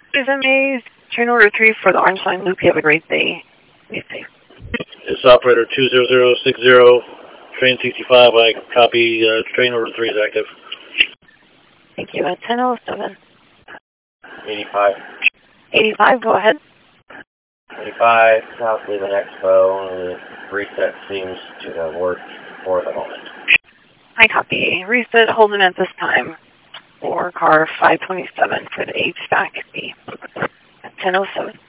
Susan Mays, train order 3 for the Orange Line Loop. You have a great day. Be safe. It's operator 20060, train 65. I copy. Train order 3 is active. Thank you. At 10:07. 85. 85, go ahead. 85, South Leland Expo. The reset seems to have worked for the moment. I copy. Reset Holden at this time for car 527 for the HVAC B at 10:07.